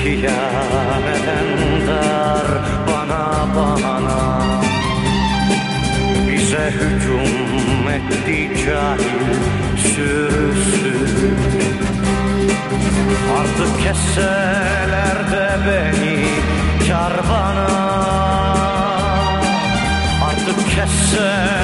İsyan eden dar bana bize hücum etti cahil sürüsü. Artık kesseler de beni kar bana, artık kesseler